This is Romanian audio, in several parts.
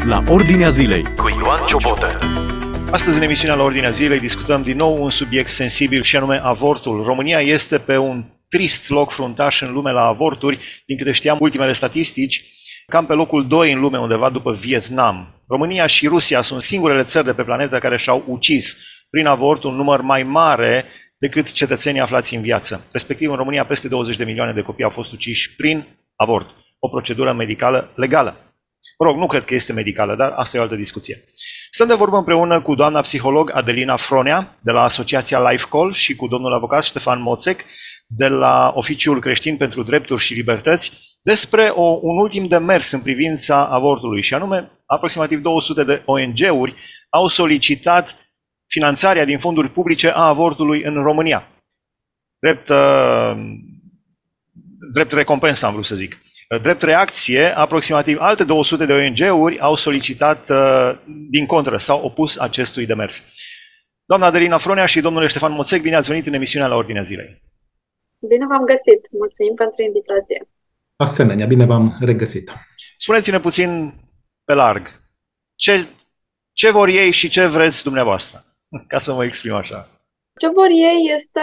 la Ordinea Zilei cu Ioan Ciobotă. Astăzi, în emisiunea La Ordinea Zilei, discutăm din nou un subiect sensibil și anume avortul. România este pe un trist loc fruntaș în lume la avorturi. Din câte știam, ultimele statistici, cam pe locul 2 în lume, undeva după Vietnam. România și Rusia sunt singurele țări de pe planetă care și-au ucis prin avort un număr mai mare decât cetățenii aflați în viață. Respectiv, în România, peste 20 de milioane de copii au fost uciși prin avort. O procedură medicală legală. Mă rog, nu cred că este medicală, dar asta e o altă discuție. Stăm de vorbă împreună cu doamna psiholog Adelina Fronea, de la Asociația Life Call, și cu domnul avocat Ștefan Moțec, de la Oficiul Creștin pentru Drepturi și Libertăți, despre un ultim demers în privința avortului, și anume, aproximativ 200 de ONG-uri au solicitat finanțarea din fonduri publice a avortului în România. Drept recompensă, am vrut să zic. Drept reacție, aproximativ alte 200 de ONG-uri au solicitat din contră, s-au opus acestui demers. Doamna Adelina Fronea și domnule Ștefan Moțec, bine ați venit în emisiunea La Ordinea Zilei. Bine v-am găsit. Mulțumim pentru invitație. Asemenea, bine v-am regăsit. Spuneți-ne puțin pe larg, ce vor ei și ce vreți dumneavoastră, ca să mă exprim așa. Ce vor ei este,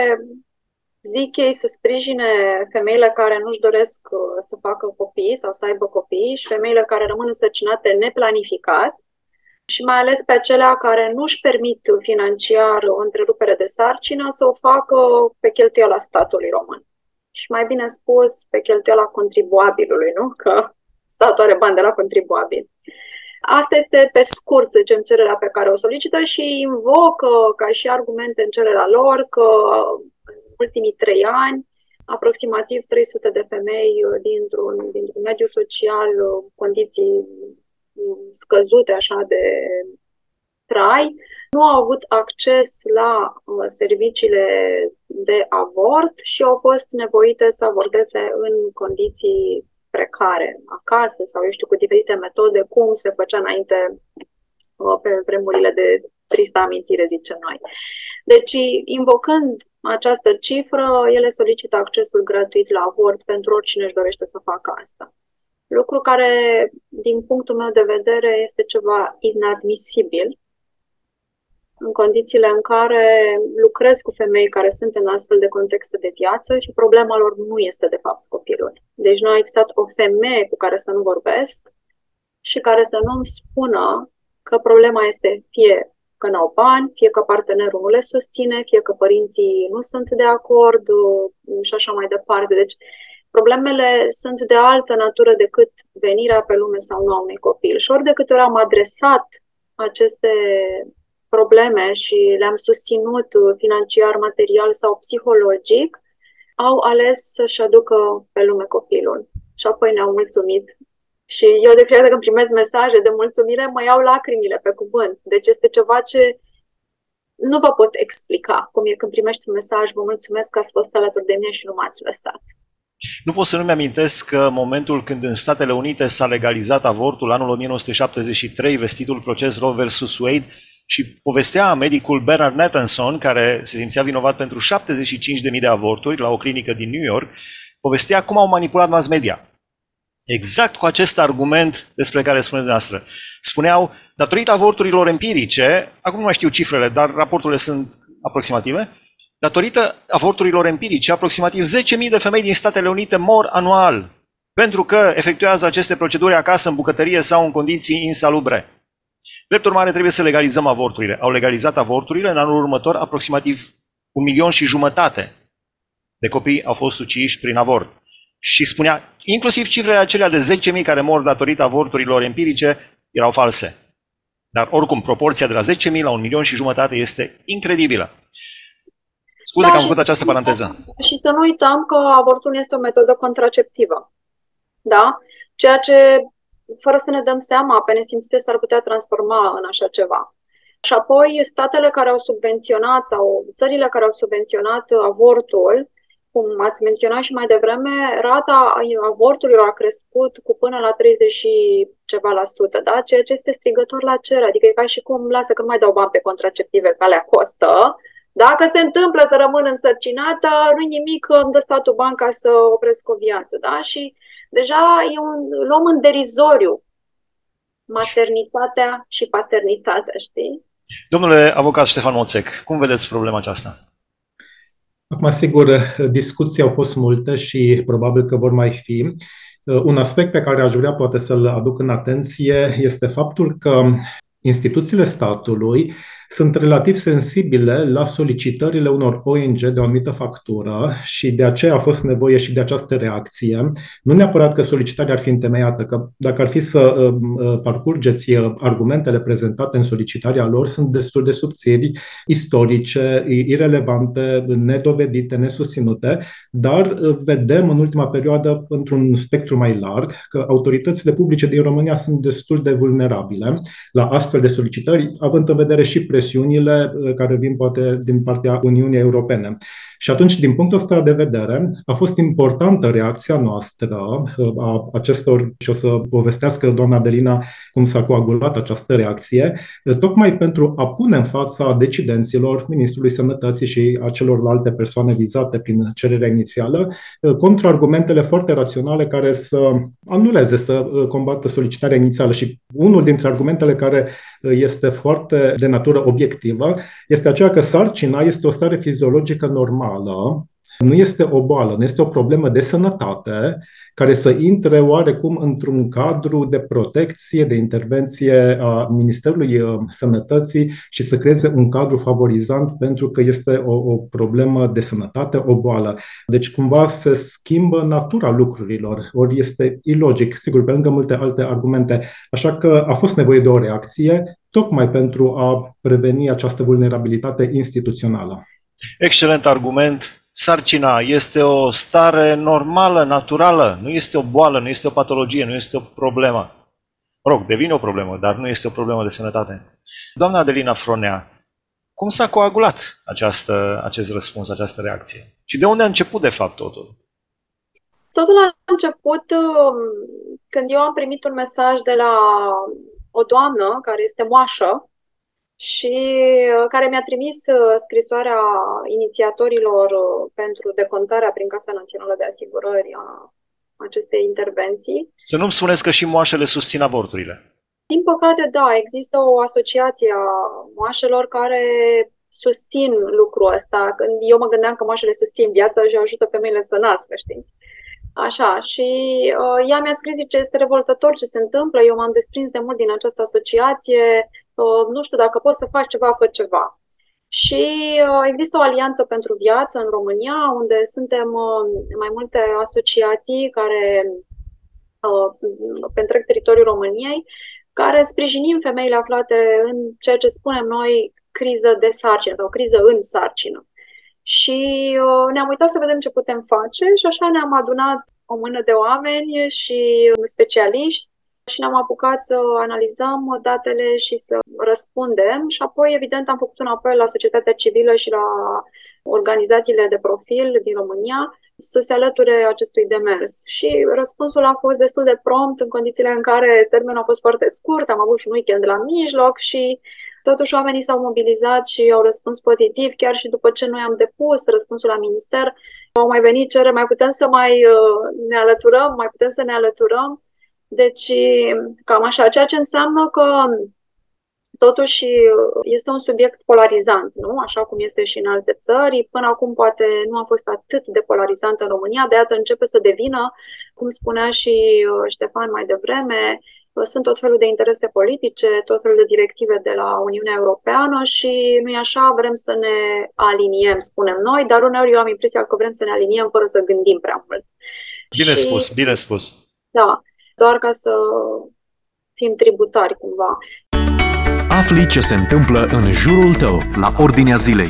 zic ei, să sprijine femeile care nu-și doresc să facă copii sau să aibă copii și femeile care rămân însărcinate neplanificat și mai ales pe acelea care nu-și permit financiar o întrerupere de sarcină să o facă pe cheltuiala statului român. Și mai bine spus, pe cheltuiala contribuabilului, nu? Că statul are bani de la contribuabil. Asta este pe scurt, să zicem, cererea pe care o solicită și invocă ca și argumente în cererea lor că în ultimii 3 ani aproximativ 300 de femei dintr-un mediu social, condiții scăzute așa de trai, nu au avut acces la serviciile de avort și au fost nevoite să avorteze în condiții precare, acasă sau, eu știu, cu diferite metode, cum se făcea înainte pe vremurile de tristă amintire, zicem noi. Deci, invocând această cifră, ele solicită accesul gratuit la avort pentru oricine își dorește să facă asta. Lucru care, din punctul meu de vedere, este ceva inadmisibil în condițiile în care lucrez cu femei care sunt în astfel de contexte de viață și problema lor nu este, de fapt, copilul. Deci nu a existat o femeie cu care să nu vorbesc și care să nu îmi spună că problema este fie că n-au bani, fie că partenerul nu le susține, fie că părinții nu sunt de acord și așa mai departe. Deci problemele sunt de altă natură decât venirea pe lume sau nu a unui copil. Și ori de câte ori am adresat aceste probleme și le-am susținut financiar, material sau psihologic, au ales să-și aducă pe lume copilul. Și apoi ne-au mulțumit. Și eu de fiecare dată când primesc mesaje de mulțumire, mă iau lacrimile pe cuvânt. Deci este ceva ce nu vă pot explica. Cum e când primești un mesaj, vă mulțumesc că ați fost alături de mine și nu m-ați lăsat. Nu pot să nu-mi amintesc că momentul când în Statele Unite s-a legalizat avortul, anul 1973, vestitul proces Roe vs. Wade, și povestea medicul Bernard Nathanson, care se simțea vinovat pentru 75.000 de avorturi la o clinică din New York, povestea cum au manipulat mass media. Exact cu acest argument despre care spuneți dumneavoastră. Spuneau, datorită avorturilor empirice, acum nu mai știu cifrele, dar raporturile sunt aproximative, datorită avorturilor empirice, aproximativ 10.000 de femei din Statele Unite mor anual pentru că efectuează aceste proceduri acasă, în bucătărie sau în condiții insalubre. Drept urmare, trebuie să legalizăm avorturile. Au legalizat avorturile, în anul următor aproximativ 1,5 milion de copii au fost uciși prin avort. Și spunea, inclusiv cifrele acelea de 10.000 care mor datorită avorturilor empirice erau false. Dar oricum, proporția de la 10.000 la 1,5 milion este incredibilă. Scuze că am făcut această paranteză. Și să nu uităm că avortul este o metodă contraceptivă. Da? Ceea ce, fără să ne dăm seama, pe nesimțite s-ar putea transforma în așa ceva. Și apoi, statele care au subvenționat sau țările care au subvenționat avortul, cum ați menționat și mai devreme, rata avorturilor a crescut cu până la 30 și ceva la sută, da? Ceea ce este strigător la cer, adică e ca și cum lasă că nu mai dau bani pe contraceptive, că alea costă. Dacă se întâmplă să rămân însărcinată, nu-i nimic, îmi dă statul bani ca să opresc o viață, da? Și deja luăm în derizoriu maternitatea și paternitatea, știi? Domnule avocat Ștefan Oțec, cum vedeți problema aceasta? Acum, sigur, discuții au fost multe și probabil că vor mai fi. Un aspect pe care aș vrea poate să-l aduc în atenție este faptul că instituțiile statului sunt relativ sensibile la solicitările unor ONG de o anumită factură și de aceea a fost nevoie și de această reacție. Nu neapărat că solicitarea ar fi întemeiată, că dacă ar fi să parcurgeți argumentele prezentate în solicitarea lor, sunt destul de subțiri, istorice, irelevante, nedovedite, nesusținute, dar vedem în ultima perioadă, într-un spectru mai larg, că autoritățile publice din România sunt destul de vulnerabile la astfel de solicitări, având în vedere și presiunile care vin poate din partea Uniunii Europene. Și atunci, din punctul ăsta de vedere, a fost importantă reacția noastră a acestor, și o să povestească doamna Adelina cum s-a coagulat această reacție, tocmai pentru a pune în fața decidenților, Ministrului Sănătății și a celorlalte persoane vizate prin cererea inițială, contraargumentele foarte raționale care să anuleze, să combată solicitarea inițială. Și unul dintre argumentele care este foarte de natură obiectivă este aceea că sarcina este o stare fiziologică normală, nu este o boală, nu este o problemă de sănătate care să intre oarecum într-un cadru de protecție, de intervenție a Ministerului Sănătății și să creeze un cadru favorizant pentru că este o problemă de sănătate, o boală. Deci cumva se schimbă natura lucrurilor, ori este ilogic, sigur, pe lângă multe alte argumente. Așa că a fost nevoie de o reacție tocmai pentru a preveni această vulnerabilitate instituțională. Excelent argument. Sarcina este o stare normală, naturală, nu este o boală, nu este o patologie, nu este o problemă. Devine o problemă, dar nu este o problemă de sănătate. Doamna Adelina Fronea, cum s-a coagulat acest răspuns, această reacție? Și de unde a început, de fapt, totul? Totul a început când eu am primit un mesaj de la o doamnă care este moașă și care mi-a trimis scrisoarea inițiatorilor pentru decontarea prin Casa Națională de Asigurări a acestei intervenții. Să nu-mi spuneți că și moașele susțin avorturile. Din păcate, da, există o asociație a moașelor care susțin lucrul ăsta. Când eu mă gândeam că moașele susțin viața și ajută femeile să nască, știți? Așa, și ea mi-a scris, zice, este revoltător ce se întâmplă, eu m-am desprins de mult din această asociație, nu știu dacă poți să faci ceva, fă ceva. Și există o alianță pentru viață în România, unde suntem mai multe asociații care pe întreg teritoriul României, care sprijinim femeile aflate în ceea ce spunem noi criză de sarcină sau criză în sarcină. Și ne-am uitat să vedem ce putem face și așa ne-am adunat o mână de oameni și specialiști și ne-am apucat să analizăm datele și să răspundem și apoi, evident, am făcut un apel la societatea civilă și la organizațiile de profil din România să se alăture acestui demers. Și răspunsul a fost destul de prompt în condițiile în care termenul a fost foarte scurt, am avut și un weekend la mijloc și totuși oamenii s-au mobilizat și au răspuns pozitiv, chiar și după ce noi am depus răspunsul la minister, au mai venit cereri, mai putem să ne alăturăm, mai putem să ne alăturăm. Deci, cam așa, ceea ce înseamnă că totuși este un subiect polarizant, nu? Așa cum este și în alte țări. Până acum poate nu a fost atât de polarizant în România, de iată începe să devină, cum spunea și Ștefan mai devreme, sunt tot felul de interese politice, tot felul de directive de la Uniunea Europeană și nu-i așa, vrem să ne aliniem, spunem noi, dar uneori eu am impresia că vrem să ne aliniem fără să gândim prea mult. Bine spus. Da, doar ca să fim tributari cumva. Afli ce se întâmplă în jurul tău, la ordinea zilei.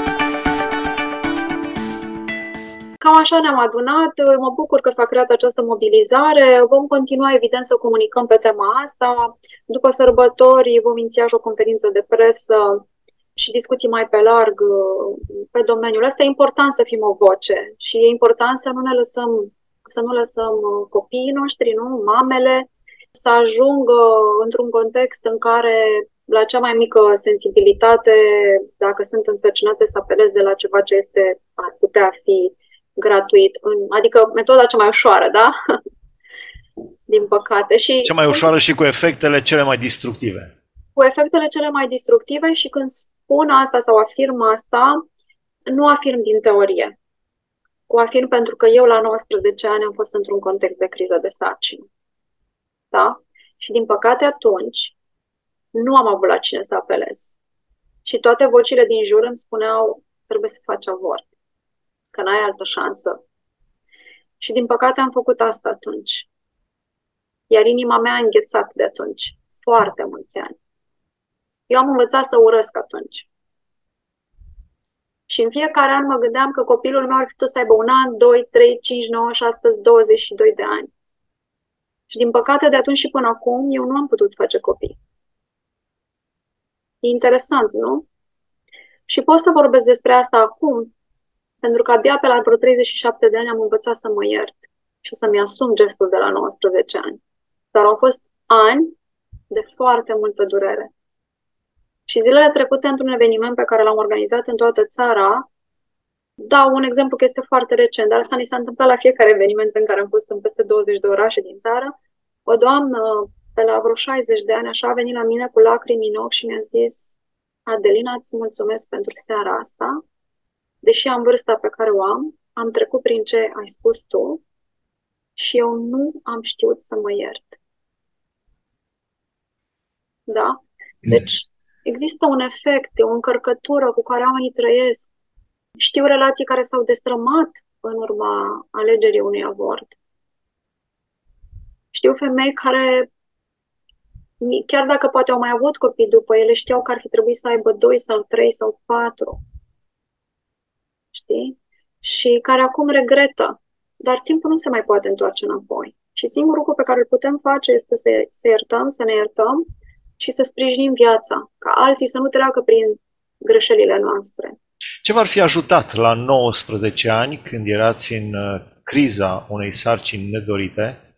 Cam așa ne-am adunat, mă bucur că s-a creat această mobilizare, vom continua evident să comunicăm pe tema asta. După sărbători vom iniția și o conferință de presă și discuții mai pe larg pe domeniul ăsta. E important să fim o voce și e important să nu lăsăm copiii noștri, nu, mamele, să ajungă într-un context în care la cea mai mică sensibilitate, dacă sunt însărcinate, să apeleze la ceva ce ar putea fi gratuit, adică metoda cea mai ușoară, da? din păcate. Și Cea mai ușoară și cu efectele cele mai destructive. cu efectele cele mai destructive și când spun asta sau afirm asta, nu afirm din teorie. O afirm pentru că eu la 19 ani am fost într-un context de criză de sarcină. Da? Și din păcate atunci nu am avut la cine să apelez. Și toate vocile din jur îmi spuneau, trebuie să faci avort, că n-ai altă șansă. Și din păcate am făcut asta atunci. Iar inima mea a înghețat de atunci. Foarte mulți ani. Eu am învățat să urăsc atunci. Și în fiecare an mă gândeam că copilul meu ar fi putut să aibă 1 an, 2, 3, 5, 9 și astăzi 22 de ani. Și din păcate de atunci și până acum eu nu am putut face copii. E interesant, nu? Și pot să vorbesc despre asta acum, pentru că abia pe la vreo 37 de ani am învățat să mă iert și să-mi asum gestul de la 19 ani. Dar au fost ani de foarte multă durere. Și zilele trecute, într-un eveniment pe care l-am organizat în toată țara, dau un exemplu că este foarte recent, dar asta ni s-a întâmplat la fiecare eveniment în care am fost în peste 20 de orașe din țară. O doamnă pe la vreo 60 de ani așa a venit la mine cu lacrimi în ochi și mi-a zis: Adelina, îți mulțumesc pentru seara asta. Deși am vârsta pe care o am trecut prin ce ai spus tu și eu nu am știut să mă iert. Da? Deci există un efect, o încărcătură cu care oamenii trăiesc. Știu relații care s-au destrămat în urma alegerii unui avort. Știu femei care, chiar dacă poate au mai avut copii după, ele știau că ar fi trebuit să aibă 2 sau 3 sau 4. Știi? Și care acum regretă. Dar timpul nu se mai poate întoarce înapoi. Și singurul lucru pe care îl putem face este să iertăm, să ne iertăm și să sprijinim viața, ca alții să nu treacă prin greșelile noastre. Ce v-ar fi ajutat la 19 ani, când erați în criza unei sarcini nedorite,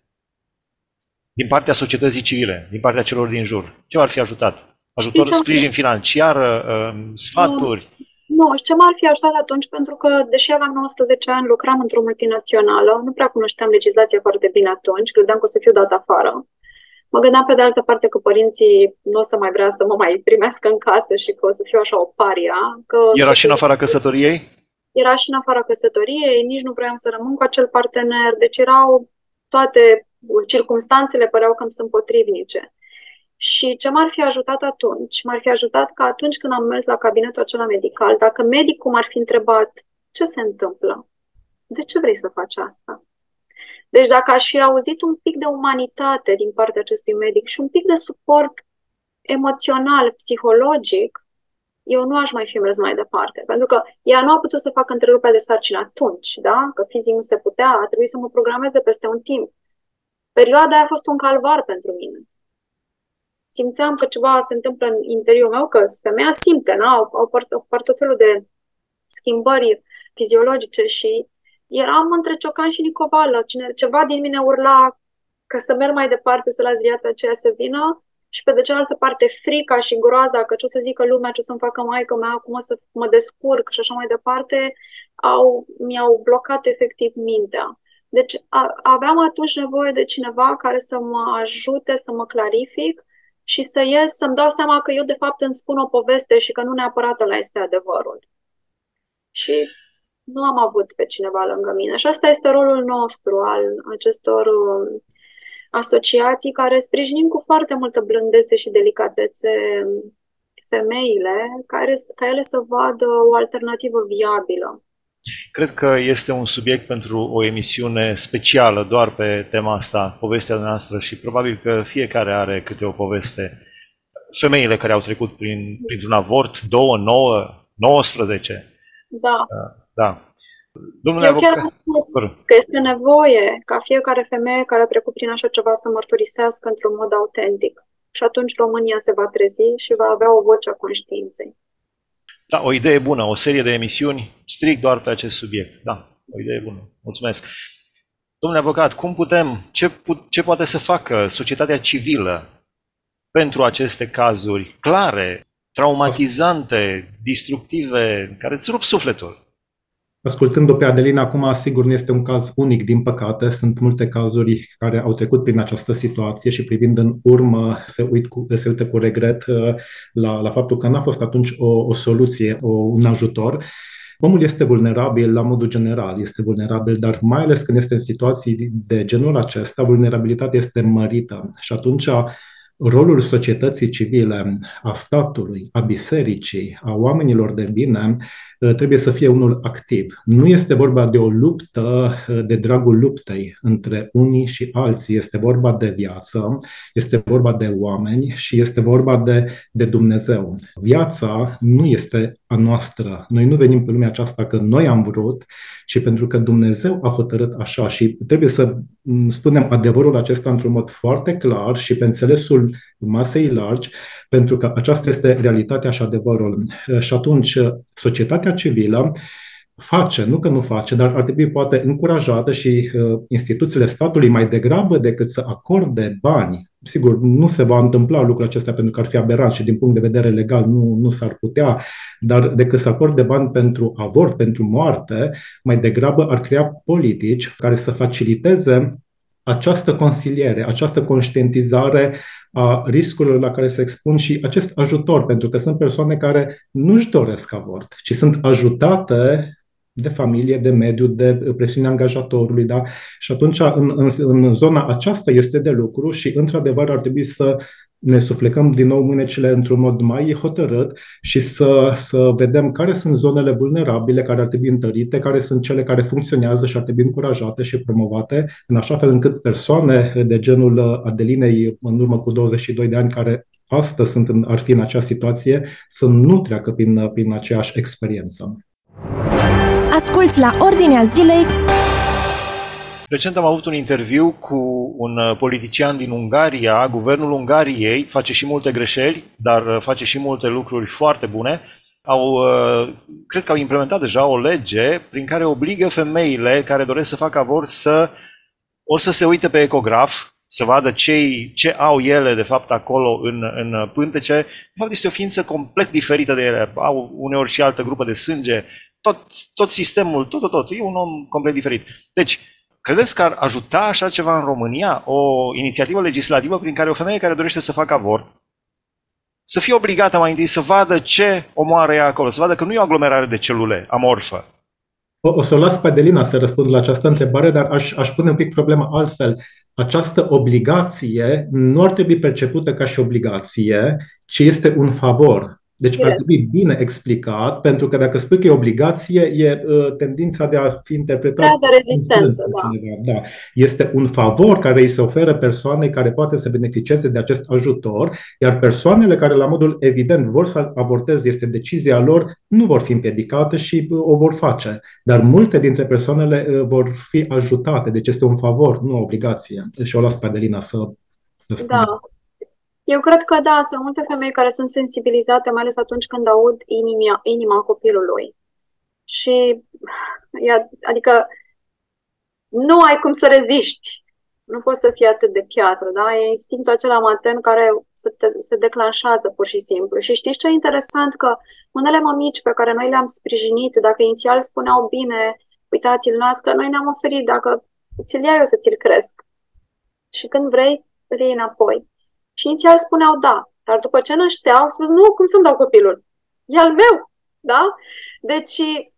din partea societății civile, din partea celor din jur? Ce v-ar fi ajutat? Ajutor, sprijin financiar, sfaturi? Nu, și ce m-ar fi ajutat atunci, pentru că, deși aveam 19 ani, lucram într-o multinațională, nu prea cunoșteam legislația foarte bine atunci, credeam că o să fiu dat afară. Mă gândeam pe de altă parte că părinții nu o să mai vrea să mă mai primească în casă și că o să fiu așa o paria. Era și în afara căsătoriei? Era și în afara căsătoriei, nici nu vreau să rămân cu acel partener, deci erau toate circumstanțele păreau că îmi sunt potrivnice. Și ce m-ar fi ajutat atunci? M-ar fi ajutat că atunci când am mers la cabinetul acela medical, dacă medicul m-ar fi întrebat ce se întâmplă, de ce vrei să faci asta? Deci dacă aș fi auzit un pic de umanitate din partea acestui medic și un pic de suport emoțional, psihologic, eu nu aș mai fi mers mai departe. Pentru că ea nu a putut să facă întrerupere de sarcină atunci, da? Că fizic nu se putea, a trebuit să mă programeze peste un timp. Perioada aia a fost un calvar pentru mine. Simțeam că ceva se întâmplă în interiorul meu, că femeia simte, na? Au tot felul de schimbări fiziologice și eram între ciocan și nicovală. Ceva din mine urla că să merg mai departe, să las viața aceea să vină și pe de cealaltă parte frica și groaza că ce o să zică lumea, ce o să-mi facă maică mea, cum o să mă descurc și așa mai departe, mi-au blocat efectiv mintea. Deci aveam atunci nevoie de cineva care să mă ajute, să mă clarific și să ies, să-mi dau seama că eu de fapt îmi spun o poveste și că nu neapărat ăla este adevărul. Și nu am avut pe cineva lângă mine. Și asta este rolul nostru al acestor asociații care sprijinim cu foarte multă blândețe și delicatețe femeile, ca ele să vadă o alternativă viabilă. Cred că este un subiect pentru o emisiune specială doar pe tema asta, povestea noastră, și probabil că fiecare are câte o poveste. Femeile care au trecut printr-un avort, 2, 9, 19. Da. Da. Domnule eu chiar am spus că este nevoie ca fiecare femeie care a trecut prin așa ceva să mărturisească într-un mod autentic. Și atunci România se va trezi și va avea o voce a conștiinței. Da, o idee bună, o serie de emisiuni strict doar pe acest subiect. Da, o idee bună. Mulțumesc. Domnule avocat, ce poate să facă societatea civilă pentru aceste cazuri clare, traumatizante, destructive, care îți rup sufletul? Ascultând-o pe Adelina acum, sigur nu este un caz unic, din păcate. Sunt multe cazuri care au trecut prin această situație și privind în urmă se uită cu regret la faptul că n-a fost atunci o soluție, un ajutor. Omul este vulnerabil la modul general, este vulnerabil, dar mai ales când este în situații de genul acesta, vulnerabilitatea este mărită. Și atunci rolul societății civile, a statului, a bisericii, a oamenilor de bine, trebuie să fie unul activ. Nu este vorba de o luptă de dragul luptei între unii și alții, este vorba de viață, este vorba de oameni și este vorba de Dumnezeu. Viața nu este a noastră. Noi nu venim pe lumea aceasta că noi am vrut, ci pentru că Dumnezeu a hotărât așa și trebuie să spunem adevărul acesta într-un mod foarte clar și pe înțelesul masei largi, pentru că aceasta este realitatea și adevărul. Și atunci, societatea civilă face, nu că nu face, dar ar trebui poate încurajată și instituțiile statului mai degrabă decât să acorde bani. Sigur, nu se va întâmpla lucrul acesta pentru că ar fi aberant și din punct de vedere legal nu s-ar putea, dar decât să acorde bani pentru avort, pentru moarte, mai degrabă ar crea politici care să faciliteze această consiliere, această conștientizare a riscurilor la care se expun și acest ajutor, pentru că sunt persoane care nu-și doresc avort, ci sunt ajutate de familie, de mediu, de presiunea angajatorului, da? Și atunci în zona aceasta este de lucru și într-adevăr ar trebui să ne suflecăm din nou mânecile într-un mod mai hotărât și să vedem care sunt zonele vulnerabile care ar trebui întărite, care sunt cele care funcționează și ar trebui încurajate și promovate, în așa fel încât persoane de genul Adelinei în urmă cu 22 de ani, care astăzi ar fi în acea situație, să nu treacă prin aceeași experiență. Asculți la Ordinea Zilei. Recent am avut un interviu cu un politician din Ungaria. Guvernul Ungariei face și multe greșeli, dar face și multe lucruri foarte bune. Cred că au implementat deja o lege prin care obligă femeile care doresc să facă avort ori să se uite pe ecograf, să vadă ce au ele de fapt acolo în pântece. De fapt este o ființă complet diferită de ele. Au uneori și altă grupă de sânge. Tot sistemul, tot. E un om complet diferit. Deci, credeți că ar ajuta așa ceva în România? O inițiativă legislativă prin care o femeie care dorește să facă avort să fie obligată mai întâi să vadă ce omoară ea acolo, să vadă că nu e o aglomerare de celule amorfă. O să o las pe Adelina să răspund la această întrebare, dar aș pune un pic problema altfel. Această obligație nu ar trebui percepută ca și obligație, ci este un favor. Deci ar trebui bine explicat, pentru că dacă spui că e obligație, e tendința de a fi interpretat... Creează rezistență, da. Este un favor care îi se oferă persoanei care poate să beneficieze de acest ajutor, iar persoanele care, la modul evident, vor să avorteze, este decizia lor, nu vor fi împiedicate și o vor face. Dar multe dintre persoanele vor fi ajutate, deci este un favor, nu o obligație. Și o las pe Adelina să răspundă. Da. Eu cred că da, sunt multe femei care sunt sensibilizate, mai ales atunci când aud inima copilului. Și, adică, nu ai cum să reziști. Nu poți să fii atât de piatră, da? E instinctul acela matern care se declanșează pur și simplu. Și știți ce e interesant? Că unele mămici pe care noi le-am sprijinit, dacă inițial spuneau bine, uitați-l nască, noi ne-am oferit, dacă ți-l iau eu să ți-l cresc. Și când vrei, îl iei înapoi. Și inițial spuneau da, dar după ce nășteau, au spus nu, cum să-mi dau copilul? E al meu, da? Deci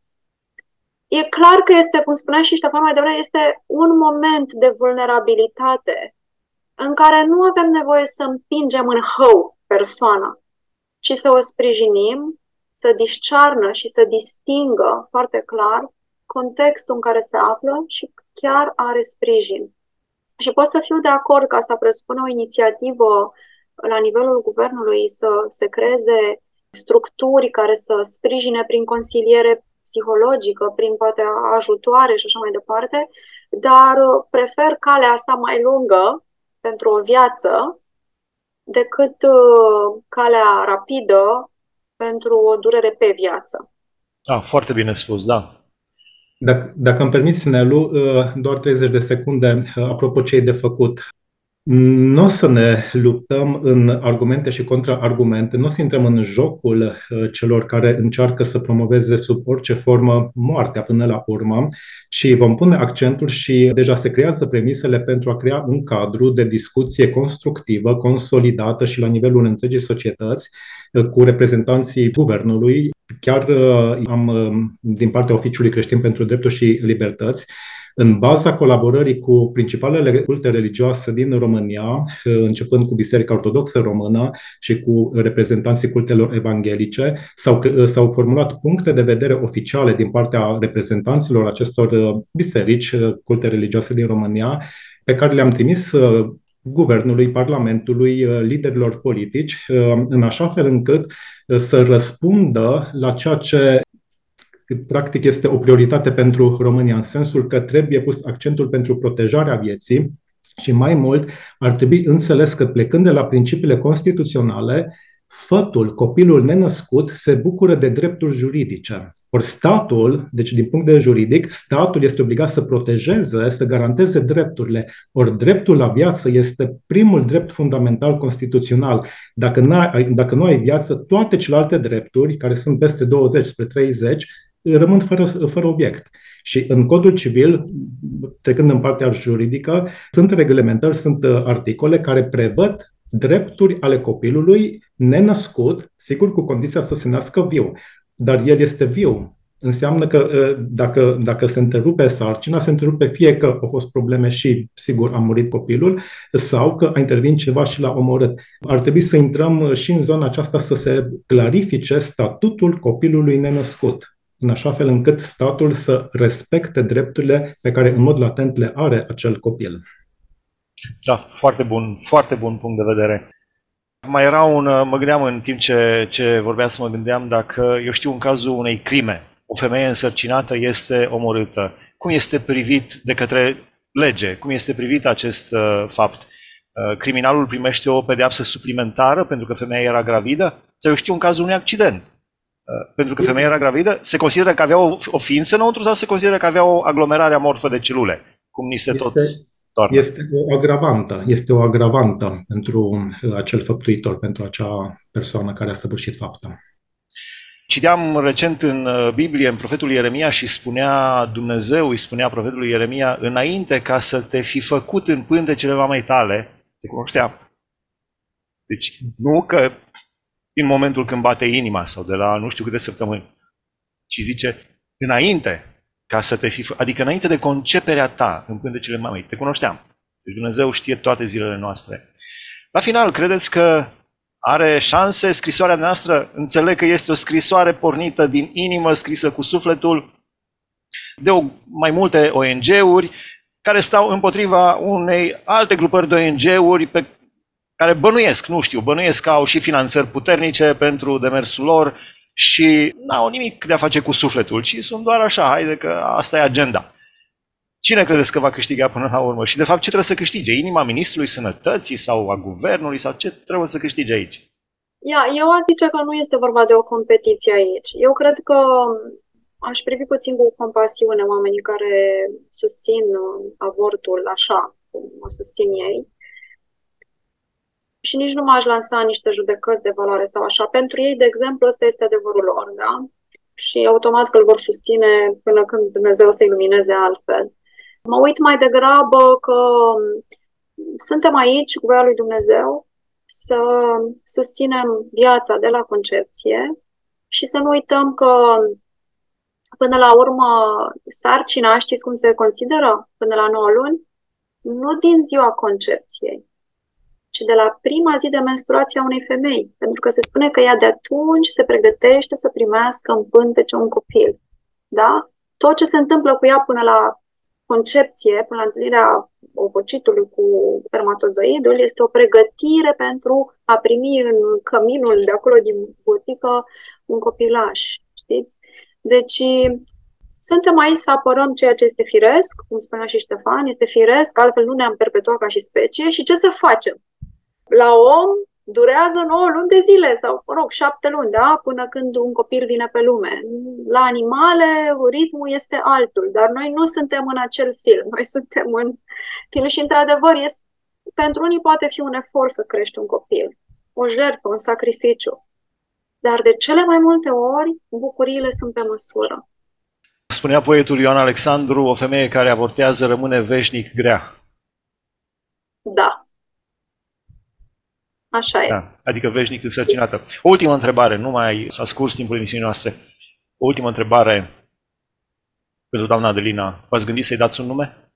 e clar că este, cum spunea și Ștefan mai devreme, este un moment de vulnerabilitate în care nu avem nevoie să împingem în hău persoana, ci să o sprijinim, să discearnă și să distingă foarte clar contextul în care se află și chiar are sprijin. Și pot să fiu de acord că asta presupune o inițiativă la nivelul guvernului să se creeze structuri care să sprijine prin consiliere psihologică, prin poate ajutoare și așa mai departe, dar prefer calea asta mai lungă pentru o viață decât calea rapidă pentru o durere pe viață. Foarte bine spus, da. Dacă îmi permiți, Nelu, doar 30 de secunde, apropo ce e de făcut. Nu o să ne luptăm în argumente și contraargumente, nu o să intrăm în jocul celor care încearcă să promoveze sub orice formă moartea până la urmă, ci vom pune accentul și deja se creează premisele pentru a crea un cadru de discuție constructivă, consolidată și la nivelul întregii societăți, cu reprezentanții guvernului. Chiar din partea Oficiului Creștin pentru Drepturi și Libertăți, în baza colaborării cu principalele culte religioase din România, începând cu Biserica Ortodoxă Română și cu reprezentanții cultelor evanghelice, s-au formulat puncte de vedere oficiale din partea reprezentanților acestor biserici, culte religioase din România, pe care le-am trimis guvernului, parlamentului, liderilor politici, în așa fel încât să răspundă la ceea ce practic este o prioritate pentru România, în sensul că trebuie pus accentul pentru protejarea vieții și mai mult ar trebui înțeles că plecând de la principiile constituționale, fătul, copilul nenăscut, se bucură de drepturi juridice. Ori statul, deci din punct de vedere juridic, statul este obligat să protejeze, să garanteze drepturile. Ori dreptul la viață este primul drept fundamental constituțional. Dacă nu ai viață, toate celelalte drepturi, care sunt peste 20 spre 30, rămân fără obiect. Și în Codul Civil, trecând în partea juridică, sunt reglementări, sunt articole care prevăd drepturi ale copilului nenăscut, sigur cu condiția să se nască viu. Dar el este viu. Înseamnă că dacă se întrerupe sarcina, se întrerupe fie că au fost probleme și, sigur, a murit copilul, sau că a intervenit ceva și l-a omorât. Ar trebui să intrăm și în zona aceasta să se clarifice statutul copilului nenăscut, în așa fel încât statul să respecte drepturile pe care în mod latent le are acel copil. Da, foarte bun punct de vedere. Mai era mă gândeam în timp ce vorbeam să mă gândeam dacă, eu știu, în cazul unei crime, o femeie însărcinată este omorâtă. Cum este privit de către lege? Cum este privit acest fapt? Criminalul primește o pedeapsă suplimentară pentru că femeia era gravidă? Sau eu știu, în cazul unui accident, pentru că femeia era gravidă, se consideră că avea o ființă înăuntru sau se consideră că avea o aglomerare amorfă de celule? Cum ni se tot toarnă? Este o agravantă pentru acel făptuitor, pentru acea persoană care a săvârșit fapta. Citeam recent în Biblie, în profetul Ieremia, și Dumnezeu îi spunea profetului Ieremia: înainte ca să te fi făcut în pântecele mamei tale, te cunoșteam. Deci nu că în momentul când bate inima sau de la nu știu câte săptămâni, ci zice înainte ca să te fi, adică înainte de conceperea ta în pântecele mamei, te cunoșteam. Deci Dumnezeu știe toate zilele noastre. La final, credeți că are șanse scrisoarea noastră? Înțeleg că este o scrisoare pornită din inimă, scrisă cu sufletul, de mai multe ONG-uri care stau împotriva unei alte grupări de ONG-uri pe care bănuiesc că au și finanțări puternice pentru demersul lor și n-au nimic de a face cu sufletul, ci sunt doar așa, haide că asta e agenda. Cine credeți că va câștiga până la urmă? Și de fapt ce trebuie să câștige? Inima Ministrului Sănătății sau a Guvernului? Sau ce trebuie să câștige aici? Eu aș zice că nu este vorba de o competiție aici. Eu cred că aș privi puțin cu compasiune oamenii care susțin avortul așa, cum o susțin ei. Și nici nu m-aș lansa niște judecăți de valoare sau așa. Pentru ei, de exemplu, ăsta este adevărul lor, da? Și automat că îl vor susține până când Dumnezeu să ilumineze altfel. Mă uit mai degrabă că suntem aici, cu voia lui Dumnezeu, să susținem viața de la concepție și să nu uităm că până la urmă sarcina, știți cum se consideră până la 9 luni? Nu din ziua concepției, ci de la prima zi de menstruație a unei femei. Pentru că se spune că ea de atunci se pregătește să primească în pântece un copil. Da? Tot ce se întâmplă cu ea până la concepție, până la întâlnirea ovocitului cu spermatozoidul, este o pregătire pentru a primi în căminul de acolo din butică un copilaș. Știți? Deci suntem aici să apărăm ceea ce este firesc, cum spunea și Ștefan, este firesc, altfel nu ne-am perpetuat ca și specie. Și ce să facem? La om durează 9 luni de zile sau, 7 luni, da? Până când un copil vine pe lume. La animale ritmul este altul, dar noi nu suntem în acel film. Noi suntem în film și, într-adevăr, pentru unii poate fi un efort să crești un copil, o jertfă, un sacrificiu. Dar de cele mai multe ori, bucuriile sunt pe măsură. Spunea poetul Ioan Alexandru, o femeie care avortează rămâne veșnic grea. Da. Așa e. Da, adică veșnic însărcinată. O ultimă întrebare, nu mai s-a scurs timpul emisiunii noastre. O ultimă întrebare pentru doamna Adelina. V-ați gândit să-i dați un nume?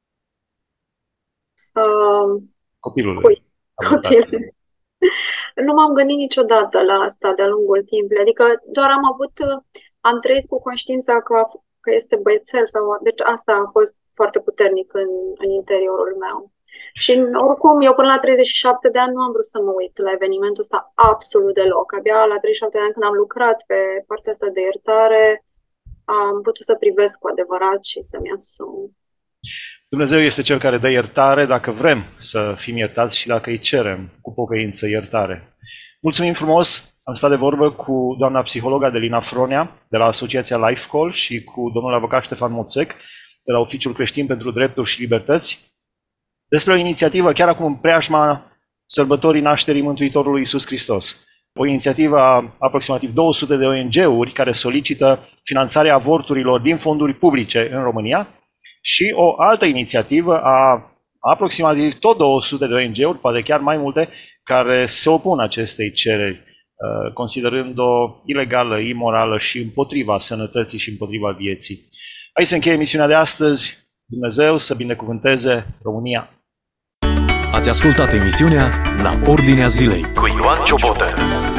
Copilului. Cui? Copil. Nu m-am gândit niciodată la asta de-a lungul timpului. Adică doar am trăit cu conștiința că este băiețel. Deci asta a fost foarte puternic în interiorul meu. Și oricum, eu până la 37 de ani nu am vrut să mă uit la evenimentul ăsta absolut deloc. Abia la 37 de ani, când am lucrat pe partea asta de iertare, am putut să privesc cu adevărat și să-mi asum. Dumnezeu este Cel care dă iertare dacă vrem să fim iertați și dacă îi cerem cu pocăință iertare. Mulțumim frumos! Am stat de vorbă cu doamna psiholog Adelina Fronea de la Asociația Life Call și cu domnul avocat Ștefan Moțec de la Oficiul Creștin pentru Drepturi și Libertăți despre o inițiativă chiar acum în preajma sărbătorii nașterii Mântuitorului Iisus Hristos. O inițiativă a aproximativ 200 de ONG-uri care solicită finanțarea avorturilor din fonduri publice în România și o altă inițiativă a aproximativ tot 200 de ONG-uri, poate chiar mai multe, care se opun acestei cereri, considerând-o ilegală, imorală și împotriva sănătății și împotriva vieții. Aici se încheie emisiunea de astăzi. Dumnezeu să binecuvânteze România! Ați ascultat emisiunea La Ordinea Zilei cu Ioan Ciobotă.